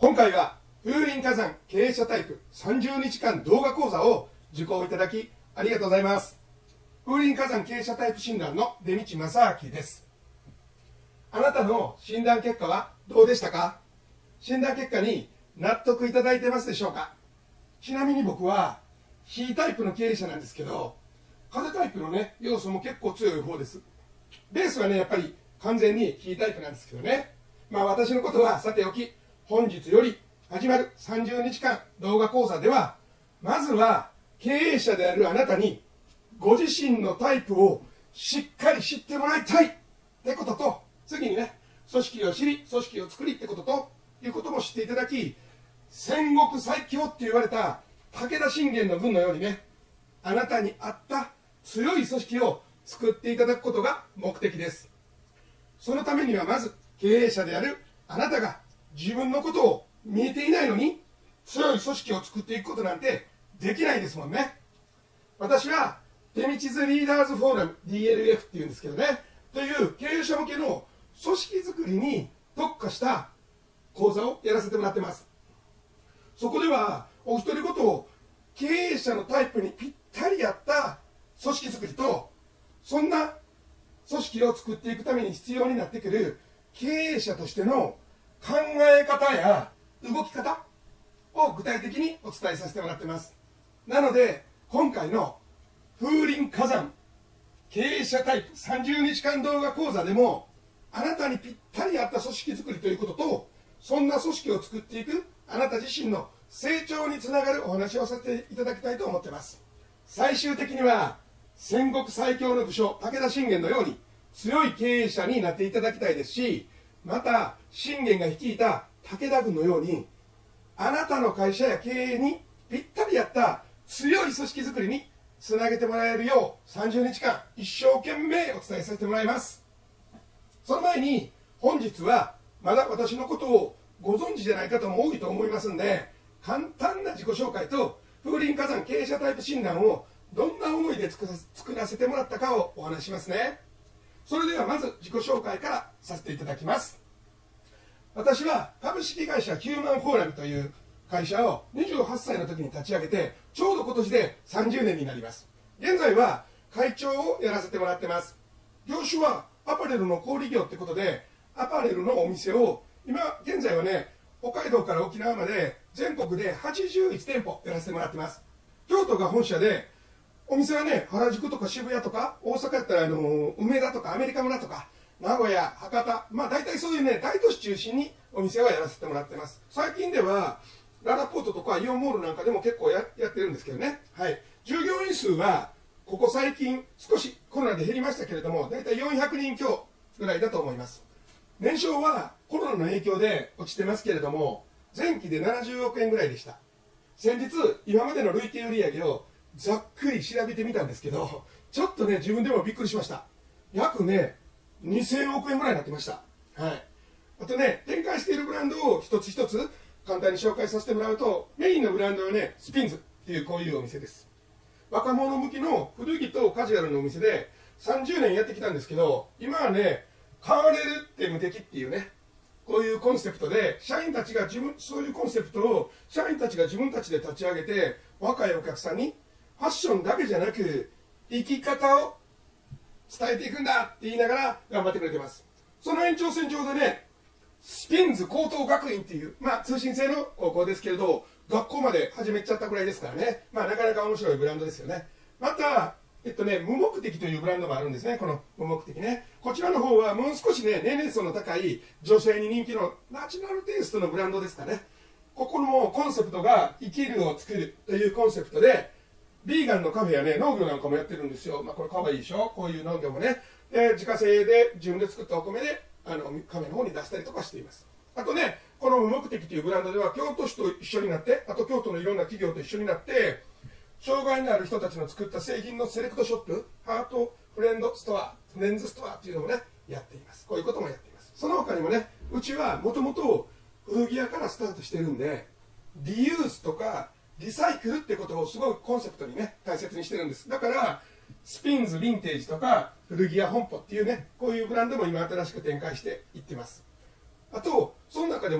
今回は風林火山経営者タイプ30日間動画講座を受講いただきありがとうございます。風林火山経営者タイプ診断の出道正明です。あなたの診断結果はどうでしたか？診断結果に納得いただいてますでしょうか？ちなみに僕は火タイプの経営者なんですけど、風タイプのね要素も結構強い方です。ベースはねやっぱり完全に火タイプなんですけどね。私のことはさておき、本日より始まる30日間動画講座では、まずは経営者であるあなたにご自身のタイプをしっかり知ってもらいたいってことと、次にね組織を知り組織を作りってことということも知っていただき、戦国最強って言われた武田信玄の軍のようにね、あなたに合った強い組織を作っていただくことが目的です。そのためにはまず経営者であるあなたが自分のことを見えていないのに強い組織を作っていくことなんてできないですもんね。私はデミチズリーダーズフォーラム DLF っていうんですけどね、という経営者向けの組織づくりに特化した講座をやらせてもらってます。そこではお一人ごと経営者のタイプにぴったり合った組織づくりと、そんな組織を作っていくために必要になってくる経営者としての考え方や動き方を具体的にお伝えさせてもらってます。なので今回の風林火山経営者タイプ30日間動画講座でも、あなたにぴったり合った組織づくりということと、そんな組織を作っていくあなた自身の成長につながるお話をさせていただきたいと思っています。最終的には戦国最強の武将武田信玄のように強い経営者になっていただきたいですし、また信玄が率いた武田軍のようにあなたの会社や経営にぴったり合った強い組織づくりにつなげてもらえるよう30日間一生懸命お伝えさせてもらいます。その前に本日はまだ私のことをご存知じゃない方も多いと思いますんで、簡単な自己紹介と風林火山経営者タイプ診断をどんな思いで作らせてもらったかをお話ししますね。それではまず自己紹介からさせていただきます。私は株式会社ヒューマンフォーラムという会社を28歳の時に立ち上げて、ちょうど今年で30年になります。現在は会長をやらせてもらってます。業種はアパレルの小売業ってことで、アパレルのお店を今現在はね、北海道から沖縄まで全国で81店舗やらせてもらってます。京都が本社で、お店はね原宿とか渋谷とか、大阪やったら梅田とかアメリカ村とか名古屋、博多、大体そういうね大都市中心にお店はやらせてもらってます。最近ではララポートとかイオンモールなんかでも結構やってるんですけどね。はい、従業員数はここ最近少しコロナで減りましたけれども、大体400人強ぐらいだと思います。年商はコロナの影響で落ちてますけれども、前期で70億円ぐらいでした。先日今までの累計売上をざっくり調べてみたんですけど、ちょっとね自分でもびっくりしました。約ね2000億円ぐらいになってました。はい、あとね展開しているブランドを一つ一つ簡単に紹介させてもらうと、メインのブランドはねスピンズっていうこういうお店です。若者向きの古着とカジュアルのお店で30年やってきたんですけど、今はね変われるって無敵っていうね、こういうコンセプトで、社員たちがそういうコンセプトを社員たちが自分たちで立ち上げて、若いお客さんにファッションだけじゃなく生き方を伝えていくんだって言いながら頑張ってくれてます。その延長線上でね、スピンズ高等学院っていう、通信制の高校ですけれど、学校まで始めちゃったくらいですからね、なかなか面白いブランドですよね。また無目的というブランドもあるんですね。この無目的ね、こちらの方はもう少しね年齢層の高い女性に人気のナチュラルテイストのブランドですかね。ここもコンセプトが生きるを作るというコンセプトで、ビーガンのカフェやね農業なんかもやってるんですよ。これかわいいでしょ、こういう農業もね。自家製で自分で作ったお米でカフェの方に出したりとかしています。あとね、この無目的というブランドでは京都市と一緒になって、あと京都のいろんな企業と一緒になって、障害のある人たちの作った製品のセレクトショップ、ハートフレンドストア、フレンズストアっていうのもねやっています。こういうこともやっています。その他にもね、うちはもともと古着屋からスタートしてるんで、リユースとかリサイクルってことをすごいコンセプトにね大切にしてるんです。だからスピンズヴィンテージとか古着屋本舗っていうね、こういうブランドも今新しく展開していってます。あとその中でもね、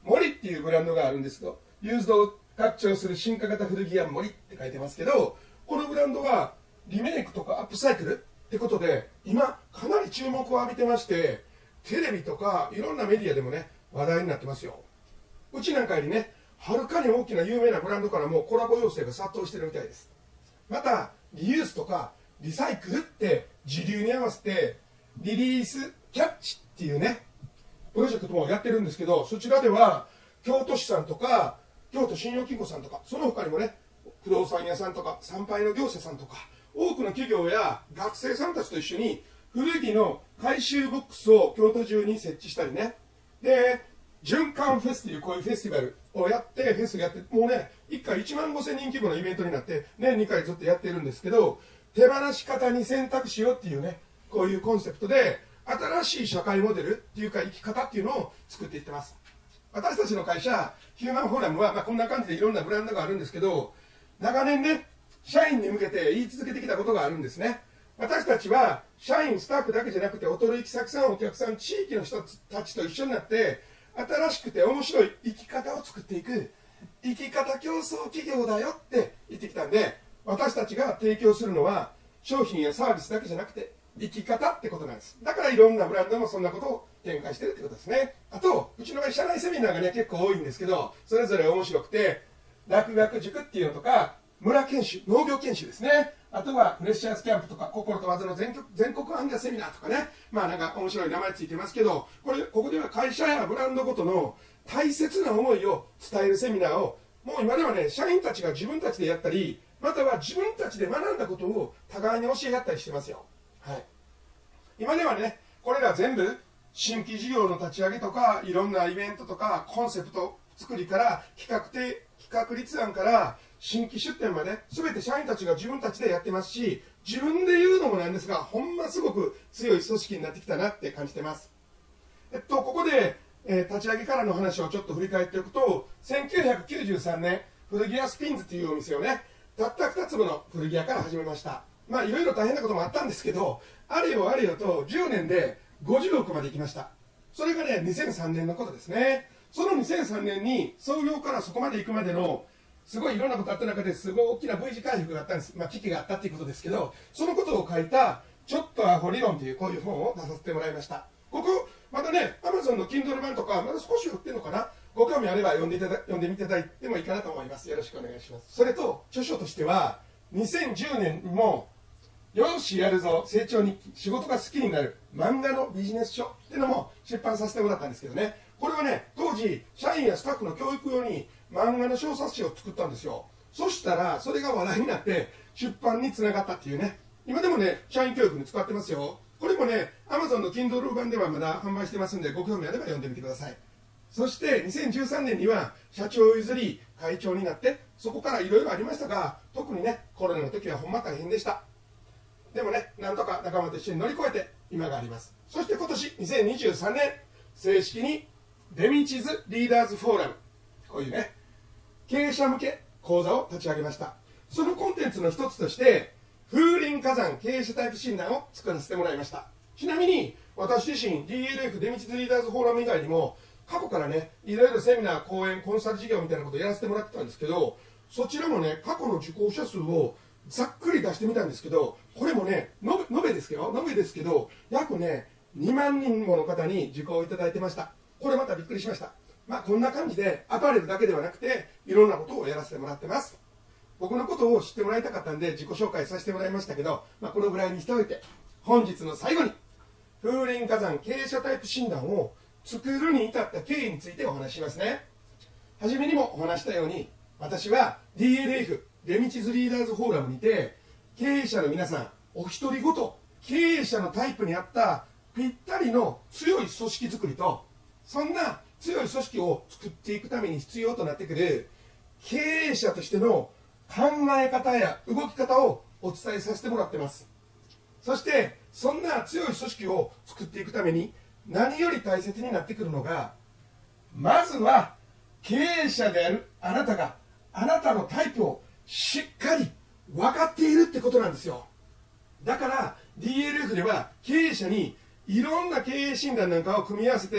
森っていうブランドがあるんですけど、ユーズドを拡張する進化型古着屋森って書いてますけど、このブランドはリメイクとかアップサイクルってことで、今かなり注目を浴びてまして、テレビとかいろんなメディアでもね、話題になってますよ。うちなんかよりね、はるかに大きな有名なブランドからもコラボ要請が殺到してるみたいです。また、リユースとかリサイクルって時流に合わせて、リリースキャッチっていうね、プロジェクトもやってるんですけど、そちらでは京都市さんとか、京都信用金庫さんとか、その他にもね、不動産屋さんとか、産廃の業者さんとか、多くの企業や学生さんたちと一緒に、古着の回収ボックスを京都中に設置したりね、で、循環フェスというこういうフェスティバルをやって、フェスやって、もうね、1回1万5000人規模のイベントになって、年2回ずっとやってるんですけど、手放し方に選択しようっていうね、こういうコンセプトで、新しい社会モデルっていうか生き方っていうのを作っていってます。私たちの会社、ヒューマンフォーラムは、こんな感じでいろんなブランドがあるんですけど、長年ね、社員に向けて言い続けてきたことがあるんですね。私たちは、社員、スタッフだけじゃなくて、お取引先さん、お客さん、地域の人たちと一緒になって、新しくて面白い生き方を作っていく、生き方競争企業だよって言ってきたんで、私たちが提供するのは、商品やサービスだけじゃなくて、生き方ってことなんです。だからいろんなブランドもそんなことを展開してるってことですね。あと、うちの場合、社内セミナーがね、結構多いんですけど、それぞれ面白くて、落学塾っていうのとか、村研修、農業研修ですね。あとは、フレッシャーズキャンプとか、心と技の全国行脚セミナーとかね。なんか面白い名前ついてますけど、ここでは会社やブランドごとの大切な思いを伝えるセミナーを、もう今ではね、社員たちが自分たちでやったり、または自分たちで学んだことを互いに教え合ったりしてますよ。はい。今ではね、これら全部、新規事業の立ち上げとか、いろんなイベントとか、コンセプト作りから、企画立案から、新規出店まで、すべて社員たちが自分たちでやってますし、自分で言うのもなんですが、ほんますごく強い組織になってきたなって感じてます。ここで、立ち上げからの話をちょっと振り返っておくと、1993年、古着屋スピンズというお店をね、たった2坪の古着屋から始めました。いろいろ大変なこともあったんですけど、あれよあれよと10年で50億まで行きました。それがね、2003年のことですね。その2003年に創業からそこまで行くまでのすごいいろんなことあった中ですごい大きな V 字回復があったんです。危機があったっていうことですけど、そのことを書いたちょっとアホ理論というこういう本を出させてもらいました。ここ、またね、Amazon の Kindle 版とか、まだ少し売ってるのかな、ご興味あれば読んでみていただいてもいいかなと思います。よろしくお願いします。それと、著書としては、2010年にも、よしやるぞ成長日記、仕事が好きになる漫画のビジネス書っていうのも出版させてもらったんですけどね、これはね、当時社員やスタッフの教育用に漫画の小冊子を作ったんですよ。そしたらそれが話題になって出版につながったっていうね、今でもね、社員教育に使ってますよ。これもね、 Amazon の Kindle 版ではまだ販売してますんで、ご興味あれば読んでみてください。そして2013年には社長を譲り会長になって、そこからいろいろありましたが、特にね、コロナの時はほんま大変でした。でもね、なんとか仲間と一緒に乗り越えて今があります。そして今年2023年、正式にデミチズリーダーズフォーラム、こういうね、経営者向け講座を立ち上げました。そのコンテンツの一つとして、風林火山経営者タイプ診断を作らせてもらいました。ちなみに私自身 DLF デミチズリーダーズフォーラム以外にも、過去からね、いろいろセミナー、講演、コンサル事業みたいなことをやらせてもらってたんですけど、そちらもね、過去の受講者数をざっくり出してみたんですけど、これもね、延べですけど、約ね、2万人もの方に受講いただいてました。これまたびっくりしました。こんな感じで、アパレルだけではなくて、いろんなことをやらせてもらってます。僕のことを知ってもらいたかったんで、自己紹介させてもらいましたけど、このぐらいにしておいて、本日の最後に、風林火山経営者タイプ診断を作るに至った経緯についてお話ししますね。はじめにもお話したように、私は DLF、デミチズリーダーズフォーラムにて、経営者の皆さん、お一人ごと、経営者のタイプに合ったぴったりの強い組織づくりと、そんな強い組織を作っていくために必要となってくる経営者としての考え方や動き方をお伝えさせてもらってます。そしてそんな強い組織を作っていくために何より大切になってくるのが、まずは経営者であるあなたがあなたのタイプをしっかり分かっているってことなんですよ。だから DLF では経営者にいろんな経営診断なんかを組み合わせて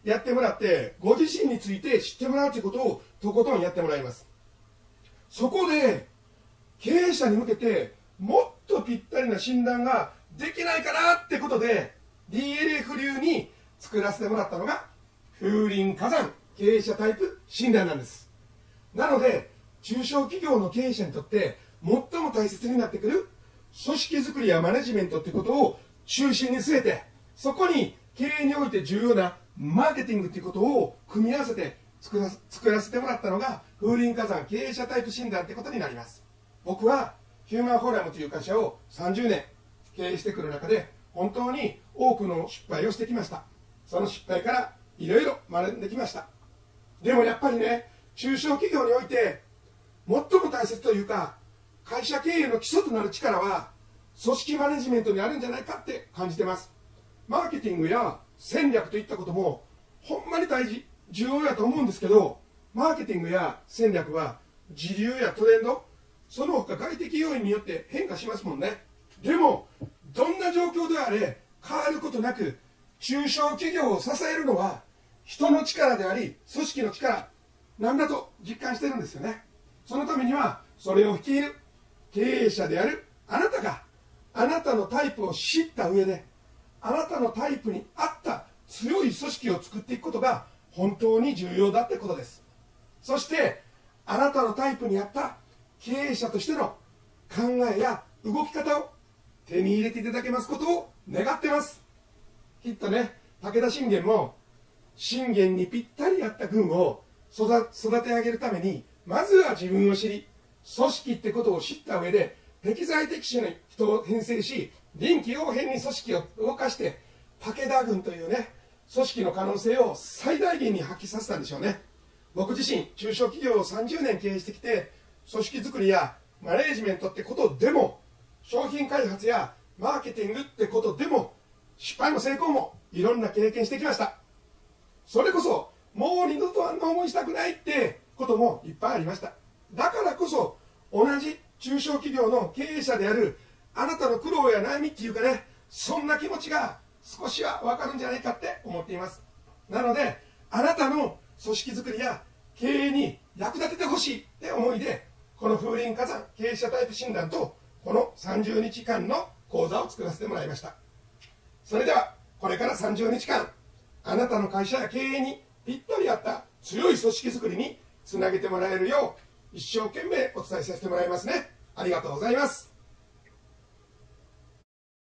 やってもらって、ご自身について知ってもらうということをとことんやってもらいます。そこで経営者に向けてもっとぴったりな診断ができないかなってことで DLF 流に作らせてもらったのが風林火山経営者タイプ診断なんです。なので中小企業の経営者にとって最も大切になってくる組織づくりやマネジメントってことを中心に据えて、そこに経営において重要なマーケティングっていうことを組み合わせて作らせてもらったのが風林火山経営者タイプ診断ってことになります。僕はヒューマンフォーラムという会社を30年経営してくる中で本当に多くの失敗をしてきました。その失敗からいろいろ学んできました。でもやっぱりね、中小企業において最も大切というか会社経営の基礎となる力は組織マネジメントにあるんじゃないかって感じてます。マーケティングや戦略といったこともほんまに重要やと思うんですけど、マーケティングや戦略は時流やトレンド、その他外的要因によって変化しますもんね。でもどんな状況であれ変わることなく中小企業を支えるのは人の力であり組織の力なんだと実感してるんですよね。そのためにはそれを率いる経営者であるあなたがあなたのタイプを知った上であなたのタイプに合った強い組織を作っていくことが本当に重要だってことです。そしてあなたのタイプに合った経営者としての考えや動き方を手に入れていただけますことを願ってます。きっとね、武田信玄も信玄にぴったり合った軍を育て上げるためにまずは自分を知り、組織ってことを知った上で適材適所の人を編成し臨機応変に組織を動かして武田軍というね組織の可能性を最大限に発揮させたんでしょうね。僕自身中小企業を30年経営してきて組織づくりやマネージメントってことでも商品開発やマーケティングってことでも失敗も成功もいろんな経験してきました。それこそもう二度とあんな思いしたくないってこともいっぱいありました。だからこそ同じ中小企業の経営者であるあなたの苦労や悩みっていうかね、そんな気持ちが少しは分かるんじゃないかって思っています。なのであなたの組織づくりや経営に役立ててほしいって思いでこの風林火山経営者タイプ診断とこの30日間の講座を作らせてもらいました。それではこれから30日間あなたの会社や経営にぴったり合った強い組織づくりにつなげてもらえるよう一生懸命お伝えさせてもらいますね。ありがとうございます。